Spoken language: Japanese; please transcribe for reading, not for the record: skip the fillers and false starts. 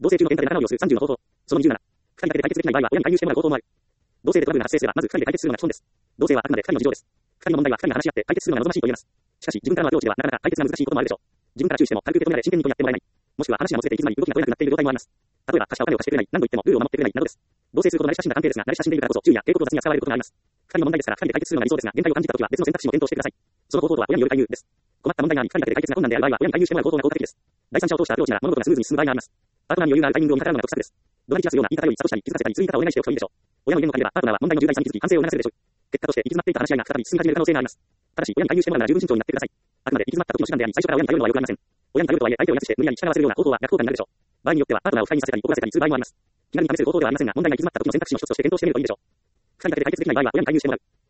同棲中の喧嘩で仲直りをする30の方法。その27。二人だけで解決できない場合は親に介入してもらう方法もある。同棲でトラブルが発生すれば、まず二人で解決するのが基本です。同棲はあくまで二人の事情です。二人の問題は二人が話し合って解決するのが望ましいと言えます。しかし、自分からのアプローチではなかなか解決が難しいこともあるでしょう。自分から注意しても軽く受け止められ真剣にとやってもらえない。もしくは話がもつれて行き詰まり動きが取れなくなっている状態もあります。例えば、貸したお金を貸してくれない、何度言ってもルールを守ってくれないなどです。同棲するほど慣れ親しんだ関係ですが、慣れ親しんでいるからこそ注意や警告を雑に扱われることがあります。二人の問題ですから二人で解決するのが理想ですが、限界を感じたときは別の選択肢も検討してください。その方法とは親による介入です。困った問題があり、二人だけで解決が困難である場合は親に介入してもらう方法が効果的です。第三者を通したアプローチなら物事がスムーズに進む場合があります。パートナーに余裕があるタイミングを見計らうのが得策です。怒鳴り散らすような言い方より諭したり気づかせたり注意方をお願いしておくといいでしょう。親の意見の限りはパートナーは問題の重大さに気づき反省を促せるでしょう。結果として行き詰まっていた話し合いが再び進み始める可能性があります。ただし、親に介入してもらうなら十分慎重になってください。あくまで行き詰まった時の手段であり、最初から親に頼るのは良くありません。親に頼るとはいえ、相手を安して無理やり従わせるような方法は逆効果になるでしょう。場合によっては、パートナーを不快にさせたり怒らせたりする場合もあります。気軽に試せる方法ではありませんが、問題が行き詰まった時の選択肢の一つとして検討してみるといいでしょう。二人だけで解決できない場合は親に介入してもらう。